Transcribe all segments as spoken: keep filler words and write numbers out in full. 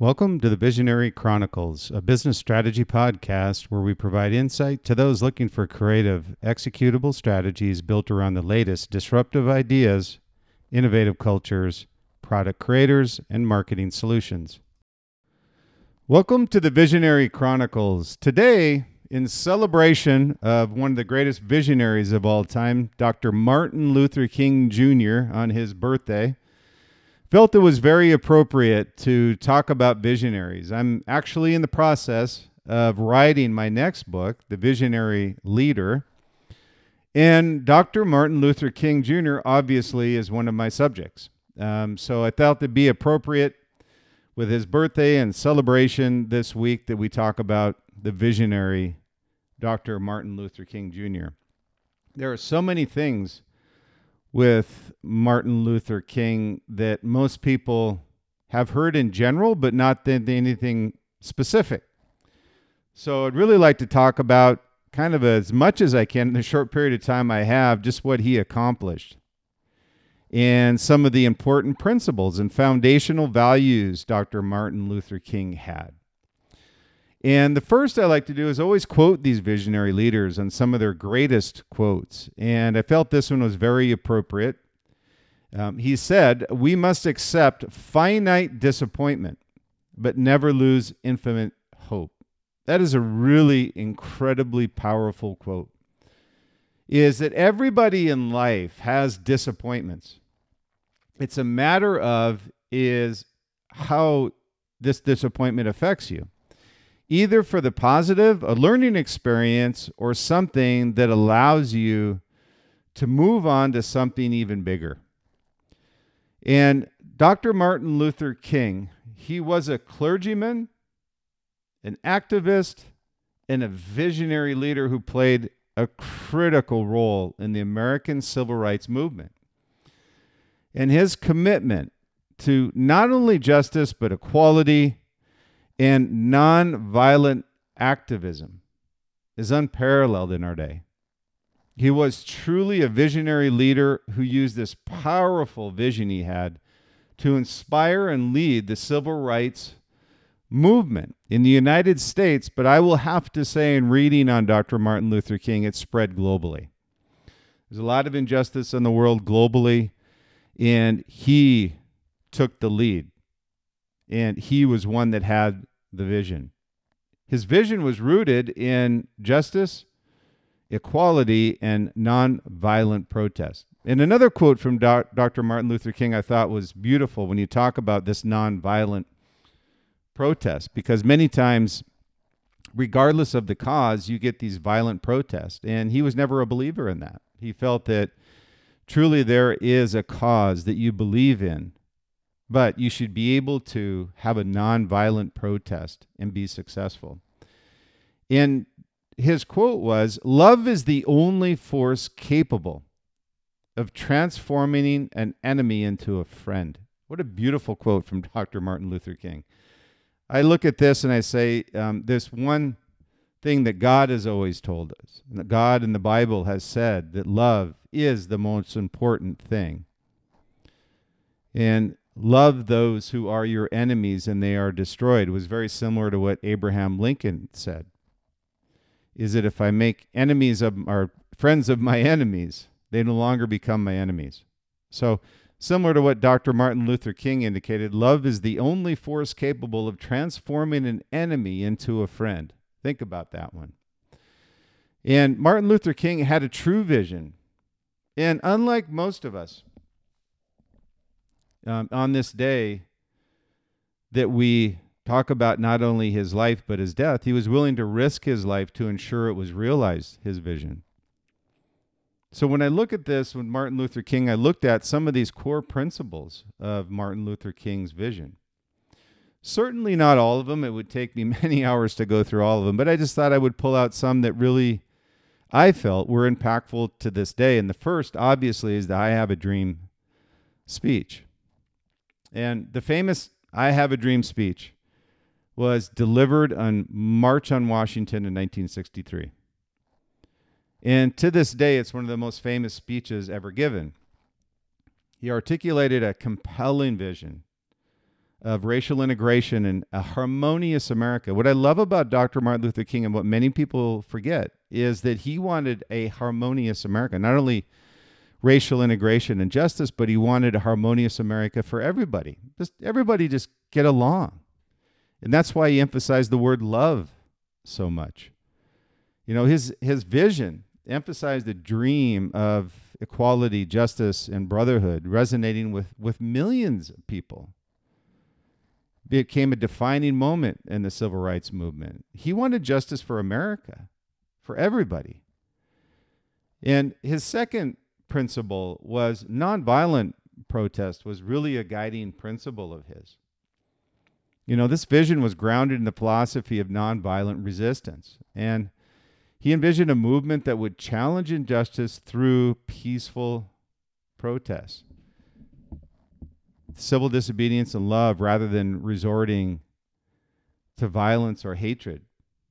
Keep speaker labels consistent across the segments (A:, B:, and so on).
A: Welcome to the Visionary Chronicles, a business strategy podcast where we provide insight to those looking for creative, executable strategies built around the latest disruptive ideas, innovative cultures, product creators, and marketing solutions. Welcome to the Visionary Chronicles. Today, in celebration of one of the greatest visionaries of all time, Doctor Martin Luther King Junior, on his birthday, felt it was very appropriate to talk about visionaries. I'm actually in the process of writing my next book, The Visionary Leader, and Doctor Martin Luther King Junior obviously is one of my subjects. Um, so I felt it'd be appropriate with his birthday and celebration this week that we talk about the visionary Doctor Martin Luther King Junior There are so many things with Martin Luther King that most people have heard in general, but not th- anything specific. So I'd really like to talk about kind of as much as I can in the short period of time I have, just what he accomplished and some of the important principles and foundational values Doctor Martin Luther King had. And the first I like to do is always quote these visionary leaders on some of their greatest quotes. And I felt this one was very appropriate. Um, he said, "We must accept finite disappointment, but never lose infinite hope." That is a really incredibly powerful quote. Is that everybody in life has disappointments. It's a matter of is how this disappointment affects you. Either for the positive, a learning experience, or something that allows you to move on to something even bigger. And Doctor Martin Luther King, he was a clergyman, an activist, and a visionary leader who played a critical role in the American civil rights movement. And his commitment to not only justice, but equality and non-violent activism is unparalleled in our day. He was truly a visionary leader who used this powerful vision he had to inspire and lead the civil rights movement in the United States, but I will have to say, in reading on Doctor Martin Luther King, it spread globally. There's a lot of injustice in the world globally, and he took the lead. And he was one that had the vision. His vision was rooted in justice, equality, and nonviolent protest. And another quote from doc- Doctor Martin Luther King I thought was beautiful when you talk about this nonviolent protest, because many times, regardless of the cause, you get these violent protests. And he was never a believer in that. He felt that truly there is a cause that you believe in, but you should be able to have a nonviolent protest and be successful. And his quote was, "Love is the only force capable of transforming an enemy into a friend." What a beautiful quote from Doctor Martin Luther King. I look at this and I say, um, there's one thing that God has always told us, and that God in the Bible has said that love is the most important thing. And love those who are your enemies and they are destroyed. It was very similar to what Abraham Lincoln said. Is that if I make enemies of or friends of my enemies, they no longer become my enemies. So similar to what Doctor Martin Luther King indicated, love is the only force capable of transforming an enemy into a friend. Think about that one. And Martin Luther King had a true vision. And unlike most of us, Um, on this day that we talk about not only his life but his death, he was willing to risk his life to ensure it was realized, his vision. So when I look at this with Martin Luther King, I looked at some of these core principles of Martin Luther King's vision. Certainly not all of them. It would take me many hours to go through all of them, but I just thought I would pull out some that really I felt were impactful to this day. And the first, obviously, is the "I Have a Dream" speech. And the famous "I Have a Dream" speech was delivered on March on Washington in nineteen sixty-three. And to this day, it's one of the most famous speeches ever given. He articulated a compelling vision of racial integration and a harmonious America. What I love about Doctor Martin Luther King and what many people forget is that he wanted a harmonious America, not only racial integration and justice, but he wanted a harmonious America for everybody. Just everybody just get along. And that's why he emphasized the word love so much. You know, his his vision emphasized the dream of equality, justice, and brotherhood resonating with, with millions of people. It became a defining moment in the civil rights movement. He wanted justice for America, for everybody. And his second principle was nonviolent protest was really a guiding principle of his. You know, this vision was grounded in the philosophy of nonviolent resistance. And he envisioned a movement that would challenge injustice through peaceful protests, civil disobedience and love, rather than resorting to violence or hatred.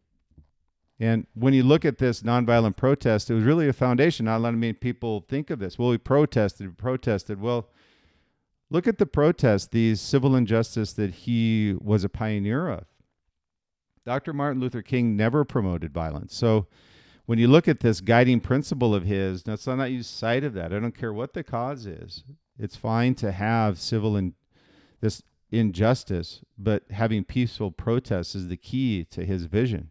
A: And when you look at this nonviolent protest, it was really a foundation. Not a lot of many people think of this. Well, we protested, we protested. Well, look at the protests, these civil injustice that he was a pioneer of. Doctor Martin Luther King never promoted violence. So when you look at this guiding principle of his, let's not use sight of that. I don't care what the cause is. It's fine to have civil and this injustice, but having peaceful protests is the key to his vision.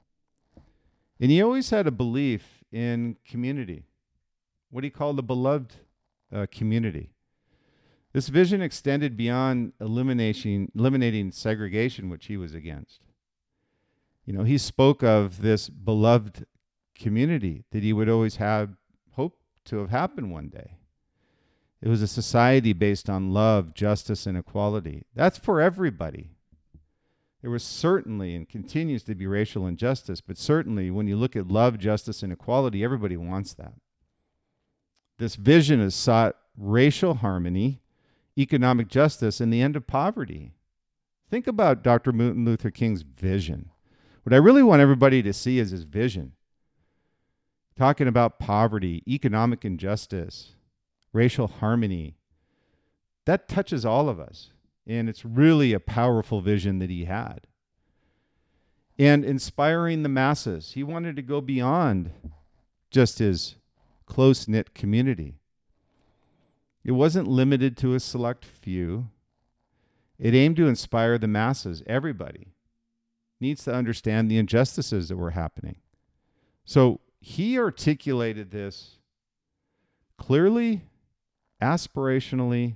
A: And he always had a belief in community, what he called the beloved uh, community. This vision extended beyond eliminating, eliminating segregation, which he was against. You know, he spoke of this beloved community that he would always have hoped to have happen one day. It was a society based on love, justice, and equality. That's for everybody. There was certainly and continues to be racial injustice, but certainly when you look at love, justice, and equality, everybody wants that. This vision has sought racial harmony, economic justice, and the end of poverty. Think about Doctor Martin Luther King's vision. What I really want everybody to see is his vision. Talking about poverty, economic injustice, racial harmony. That touches all of us. And it's really a powerful vision that he had. And inspiring the masses. He wanted to go beyond just his close-knit community. It wasn't limited to a select few. It aimed to inspire the masses. Everybody needs to understand the injustices that were happening. So he articulated this clearly, aspirationally,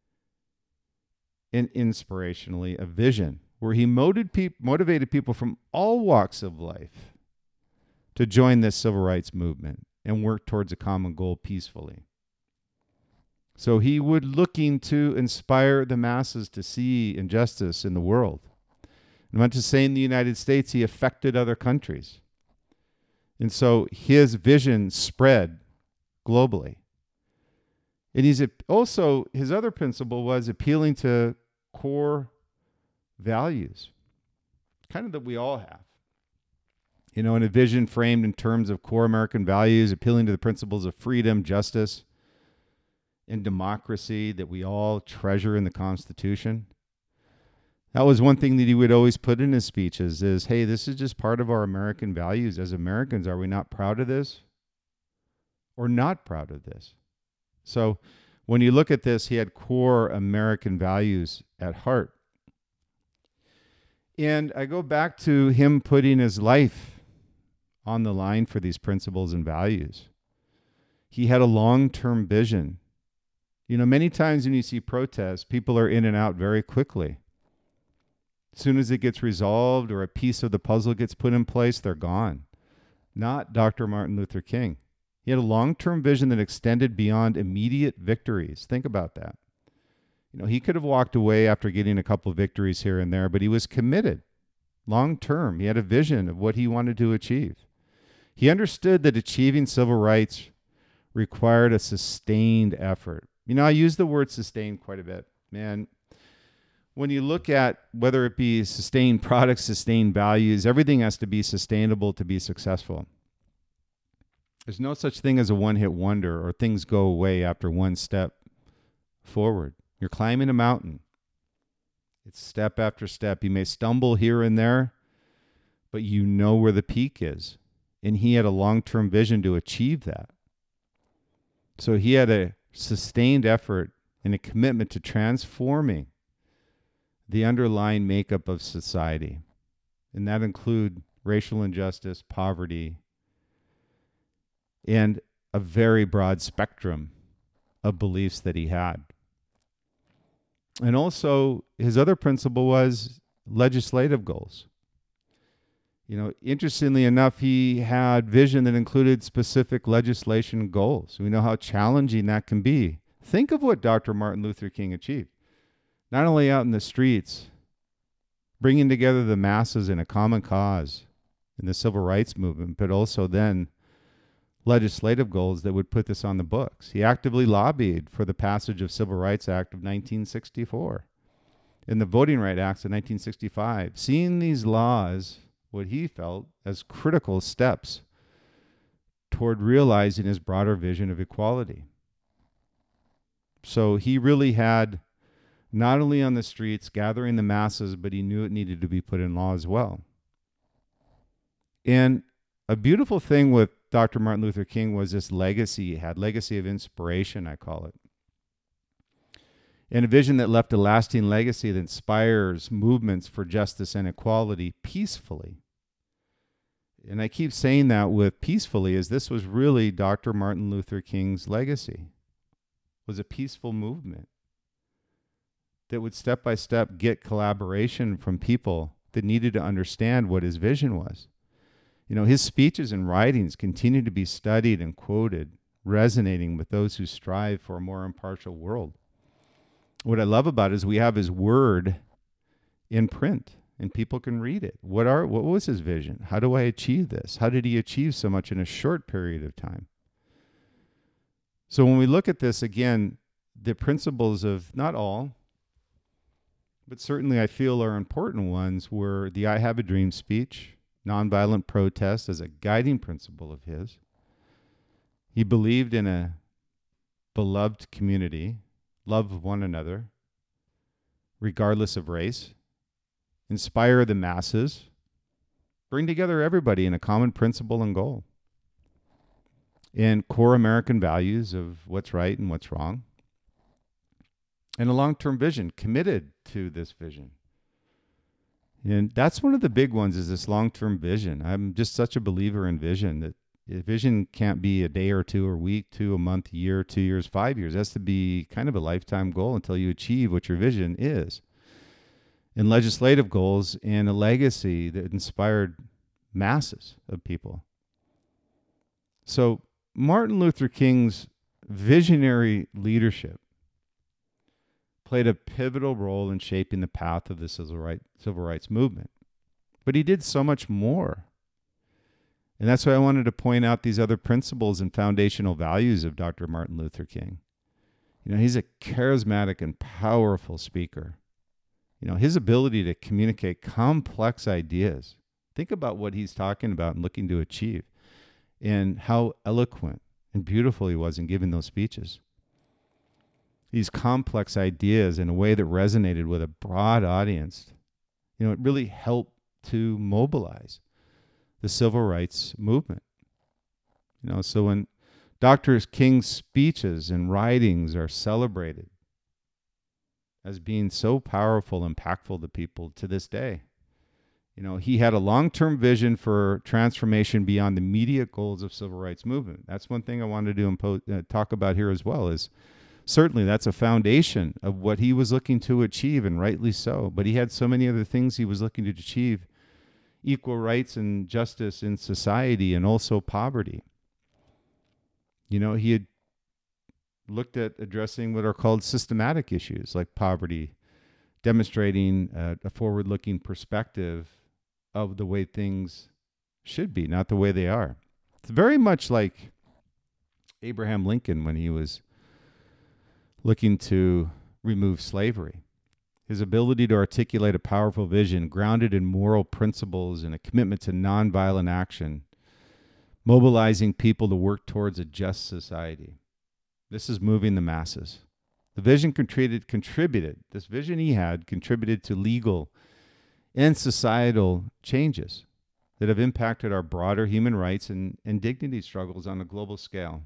A: and inspirationally, a vision where he motivated, pe- motivated people from all walks of life to join this civil rights movement and work towards a common goal peacefully. So he would looking to inspire the masses to see injustice in the world. And not to say in the United States, he affected other countries. And so his vision spread globally. And he's also, his other principle was appealing to core values, kind of that we all have. You know, in a vision framed in terms of core American values, appealing to the principles of freedom, justice, and democracy that we all treasure in the Constitution. That was one thing that he would always put in his speeches is, hey, this is just part of our American values. As Americans, are we not proud of this or not proud of this? So when you look at this, he had core American values at heart. And I go back to him putting his life on the line for these principles and values. He had a long-term vision. You know, many times when you see protests, people are in and out very quickly. As soon as it gets resolved or a piece of the puzzle gets put in place, they're gone. Not Doctor Martin Luther King. He had a long-term vision that extended beyond immediate victories. Think about that. You know, he could have walked away after getting a couple of victories here and there, but he was committed long-term. He had a vision of what he wanted to achieve. He understood that achieving civil rights required a sustained effort. You know, I use the word sustained quite a bit. Man, when you look at whether it be sustained products, sustained values, everything has to be sustainable to be successful. There's no such thing as a one-hit wonder or things go away after one step forward. You're climbing a mountain. It's step after step. You may stumble here and there, but you know where the peak is. And he had a long-term vision to achieve that. So he had a sustained effort and a commitment to transforming the underlying makeup of society. And that include racial injustice, poverty, and a very broad spectrum of beliefs that he had. And also, his other principle was legislative goals. You know, interestingly enough, he had vision that included specific legislation goals. We know how challenging that can be. Think of what Doctor Martin Luther King achieved. Not only out in the streets, bringing together the masses in a common cause in the civil rights movement, but also then legislative goals that would put this on the books. He actively lobbied for the passage of Civil Rights Act of nineteen sixty-four and the Voting Rights Acts of nineteen sixty-five, seeing these laws, what he felt as critical steps toward realizing his broader vision of equality. So he really had not only on the streets gathering the masses, but he knew it needed to be put in law as well. And a beautiful thing with Doctor Martin Luther King was this legacy he had, legacy of inspiration, I call it. And a vision that left a lasting legacy that inspires movements for justice and equality peacefully. And I keep saying that with peacefully, as this was really Doctor Martin Luther King's legacy, was a peaceful movement that would step by step get collaboration from people that needed to understand what his vision was. You know, his speeches and writings continue to be studied and quoted, resonating with those who strive for a more impartial world. What I love about it is we have his word in print and people can read it. What are what was his vision? How do I achieve this? How did he achieve so much in a short period of time? So when we look at this again, the principles of not all, but certainly I feel are important ones were the I Have a Dream speech, nonviolent protest as a guiding principle of his. He believed in a beloved community, love of one another, regardless of race, inspire the masses, bring together everybody in a common principle and goal, and core American values of what's right and what's wrong, and a long-term vision, committed to this vision. And that's one of the big ones, is this long-term vision. I'm just such a believer in vision, that vision can't be a day or two or week, two, a month, year, two years, five years. It has to be kind of a lifetime goal until you achieve what your vision is. And legislative goals and a legacy that inspired masses of people. So Martin Luther King's visionary leadership played a pivotal role in shaping the path of the civil rights, civil rights movement. But he did so much more. And that's why I wanted to point out these other principles and foundational values of Doctor Martin Luther King. You know, he's a charismatic and powerful speaker. You know, his ability to communicate complex ideas. Think about what he's talking about and looking to achieve, and how eloquent and beautiful he was in giving those speeches. These complex ideas in a way that resonated with a broad audience. You know, it really helped to mobilize the civil rights movement. You know, so when Doctor King's speeches and writings are celebrated as being so powerful, impactful to people to this day, you know, he had a long-term vision for transformation beyond the immediate goals of civil rights movement. That's one thing I wanted to impose, uh, talk about here as well, is certainly that's a foundation of what he was looking to achieve, and rightly so. But he had so many other things he was looking to achieve: equal rights and justice in society, and also poverty. You know, he had looked at addressing what are called systematic issues like poverty, demonstrating uh, a forward-looking perspective of the way things should be, not the way they are. It's very much like Abraham Lincoln when he was looking to remove slavery. His ability to articulate a powerful vision grounded in moral principles and a commitment to nonviolent action, mobilizing people to work towards a just society. This is moving the masses. The vision contributed, contributed, this vision he had contributed to legal and societal changes that have impacted our broader human rights and, and dignity struggles on a global scale.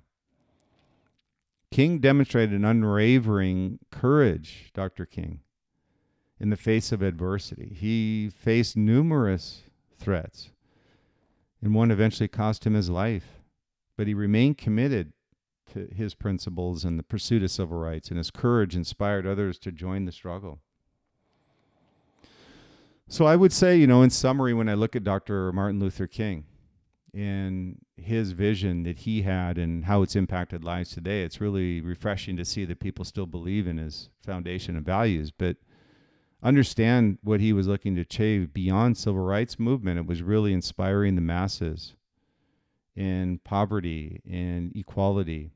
A: King demonstrated an unwavering courage, Doctor King, in the face of adversity. He faced numerous threats, and one eventually cost him his life. But he remained committed to his principles and the pursuit of civil rights, and his courage inspired others to join the struggle. So I would say, you know, in summary, when I look at Doctor Martin Luther King and his vision that he had and how it's impacted lives today, it's really refreshing to see that people still believe in his foundation and values, but understand what he was looking to achieve beyond civil rights movement. It was really inspiring the masses in poverty and equality.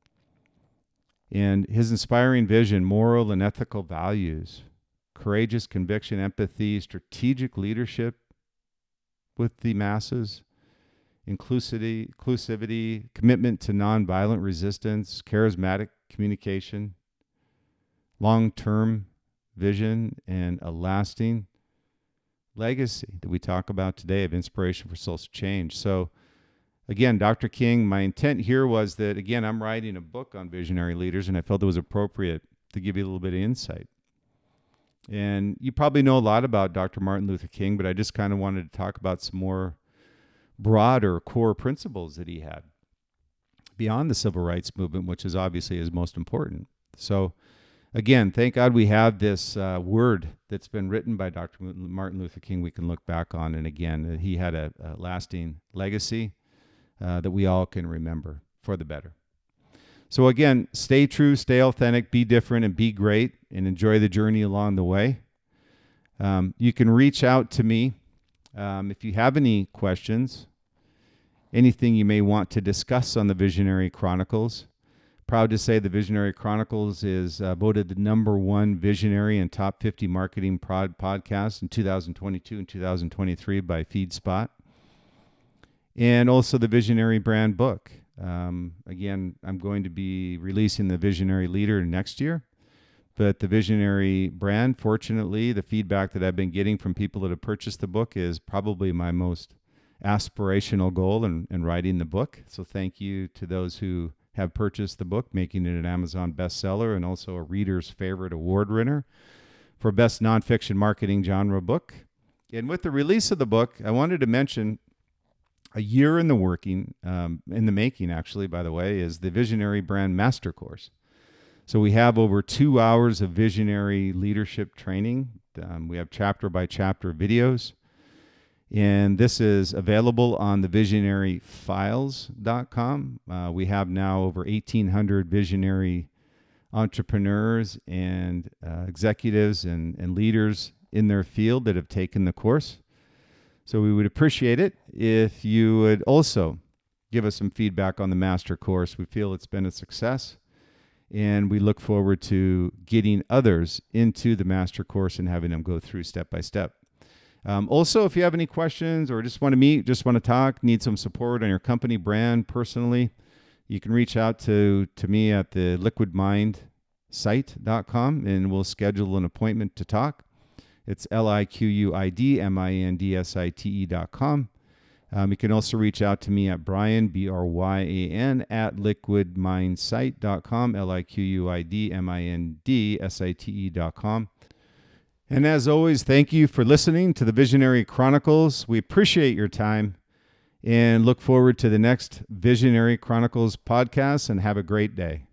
A: And his inspiring vision, moral and ethical values, courageous conviction, empathy, strategic leadership with the masses, inclusivity, inclusivity, commitment to nonviolent resistance, charismatic communication, long-term vision, and a lasting legacy that we talk about today of inspiration for social change. So again, Doctor King, my intent here was that, again, I'm writing a book on visionary leaders, and I felt it was appropriate to give you a little bit of insight. And you probably know a lot about Doctor Martin Luther King, but I just kind of wanted to talk about some more broader core principles that he had beyond the civil rights movement, which is obviously his most important. So again, thank God we have this uh, word that's been written by Doctor Martin Luther King we can look back on. And again, he had a, a lasting legacy uh, that we all can remember for the better. So again, stay true, stay authentic, be different, and be great, and enjoy the journey along the way. Um, you can reach out to me um, if you have any questions, anything you may want to discuss on the Visionary Chronicles. Proud to say the Visionary Chronicles is uh, voted the number one visionary and top fifty marketing prod podcast in two thousand twenty-two and two thousand twenty-three by FeedSpot. And also the Visionary Brand book. Um, again, I'm going to be releasing the Visionary Leader next year, but the Visionary Brand, fortunately, the feedback that I've been getting from people that have purchased the book is probably my most aspirational goal in, in writing the book. So thank you to those who have purchased the book, making it an Amazon bestseller and also a Reader's Favorite Award winner for Best Nonfiction Marketing Genre Book. And with the release of the book, I wanted to mention a year in the working, um, in the making, actually, by the way, is the Visionary Brand Master Course. So we have over two hours of visionary leadership training. Um, we have chapter by chapter videos. And this is available on the visionary files dot com. Uh, we have now over eighteen hundred visionary entrepreneurs and uh, executives and, and leaders in their field that have taken the course. So we would appreciate it if you would also give us some feedback on the master course. We feel it's been a success, and we look forward to getting others into the master course and having them go through step by step. Um, also, if you have any questions or just want to meet, just want to talk, need some support on your company brand personally, you can reach out to, to me at the liquid mind site dot com, and we'll schedule an appointment to talk. It's L I Q U I D M I N D S I T E dot com. Um, you can also reach out to me at Bryan, B R Y A N, at liquid mind site dot com, L I Q U I D M I N D S I T E dot com. And as always, thank you for listening to the Visionary Chronicles. We appreciate your time and look forward to the next Visionary Chronicles podcast, and have a great day.